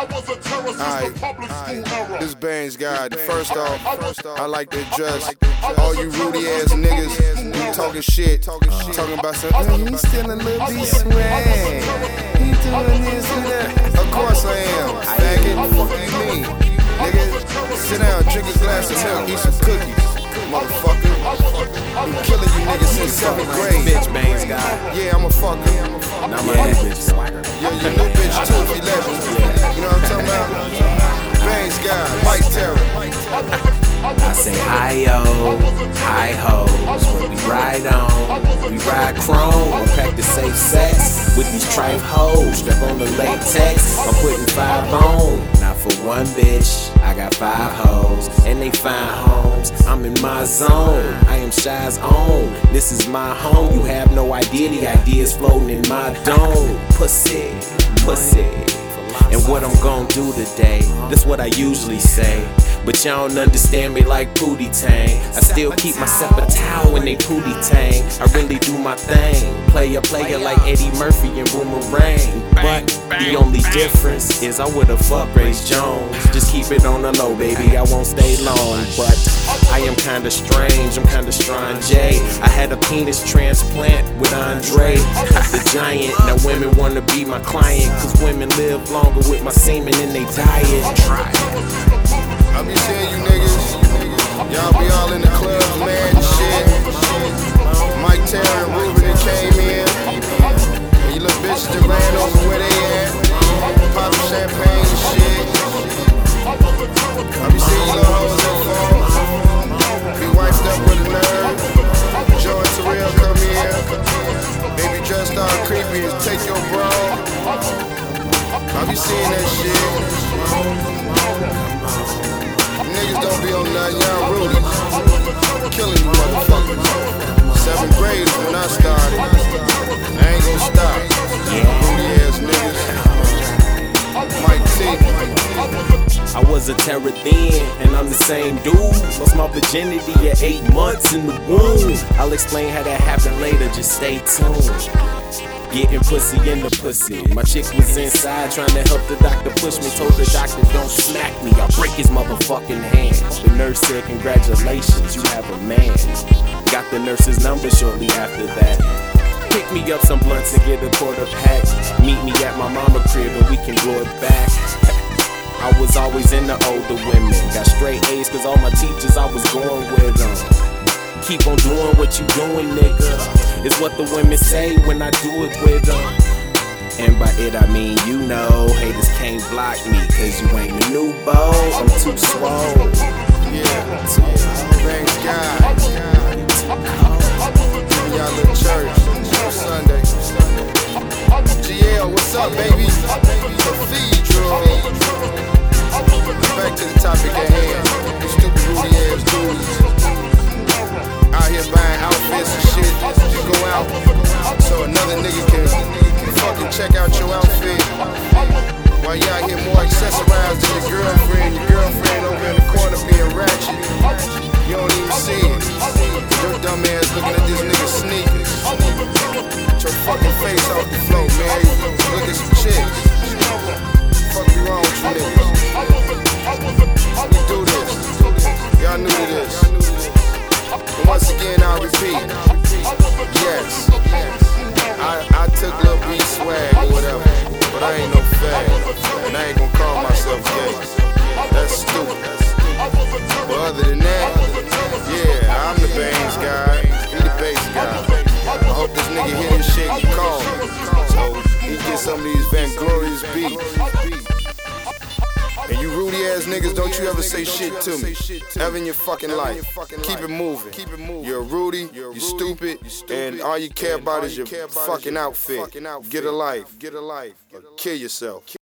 Alright, this Bangs guy. First off, I like to address all you Rudy ass niggas who talking shit, talking about something. He's still a little B swag. He doing this and that. Of course I am. Faggot, fuck you mean? Nigga, sit down, drink a glass of milk, eat some cookies. Motherfucker, I'm killing you niggas since 7th grade. Bitch Bangs guy. Yeah, I'm a fucker. Now my new bitch swagger. Yeah, your new bitch too, if you let me. You know what I'm talking about? Bangs guy, white terror. I say hi-yo, hi-hoes, when we ride on, we ride chrome, or practice safe sex, with these trife hoes, strap on the latex, I'm putting 5 on, not for one bitch, I got 5 hoes, and they find homes, I'm in my zone, I am Shy's own, this is my home, you have no idea, the idea's floating in my dome, pussy, pussy. And what I'm gon' do today, that's what I usually say. But y'all don't understand me like Pootie Tang. I still keep myself a towel when they Pootie Tang. I really do my thing, player like Eddie Murphy and Boomerang. But the only difference is I would've fucked Grace Jones. Just keep it on the low, baby, I won't stay long. But I am kinda strange, I'm kinda strange. I had a penis transplant with Andre, the giant. Now women wanna be my client, cause women live longer with my semen in they diet. Try it. I be seeing you niggas, y'all be all in the clubs, mad and shit. Mike Terry and Ruben that came in, and you little bitches that ran over where they at, poppin' champagne and shit. I be seeing you little hoes at phone, be wiped up with a nerve. Joe and Terrell come in, baby dressed all creepy and take your bra. I be seeing that shit. Niggas don't be on nothing, y'all Rudy. Killing you motherfuckers. 7th grade is when I started. I ain't gon' stop. Rudy ass niggas. Mike T. I was a terror then, and I'm the same dude. Lost my virginity at 8 months in the womb. I'll explain how that happened later, just stay tuned. Getting pussy in the pussy. My chick was inside trying to help the doctor push me. Told the doctor don't smack me, I'll break his motherfucking hand. The nurse said congratulations, you have a man. Got the nurse's number shortly after that. Pick me up some blunts and get a quarter pack. Meet me at my mama crib and we can blow it back. I was always into older women. Got straight A's cause all my teachers I was going with them. Keep on doing what you doing, nigga, is what the women say when I do it with them. And by it I mean you know, haters can't block me, cause you ain't the new beau, I'm too swole. Yeah, Bangs guy. Giving y'all a little church on Sunday. GL, what's up, baby? Cathedral. Back to the topic at hand. You stupid Rudy ass dudes. Out here buying outfits and shit. You go out so another nigga can fucking check out your outfit. While you out here more accessorized than your girlfriend. Your girlfriend over in the corner being ratchet. You don't even see it. Your dumb ass looking at this nigga's sneakers. Get your fucking face off the floor, man. Look at some chicks. Fuck you wrong with you niggas? We do this. Y'all new to this. And once again, I'll repeat. Yes, I took Lil B swag or whatever, but I ain't no fag, and I ain't gon' call myself gay. That's stupid. But other than that, yeah, I'm the Bangs guy, he the bass guy. I hope this nigga hear this shit you call me, so he get some of these vainglorious beats. And you Rudy ass niggas, don't you ever say shit to me, ever in your fucking life. Keep it moving. You're a Rudy, you're stupid, and all you care about is your fucking outfit. Get a life, or kill yourself.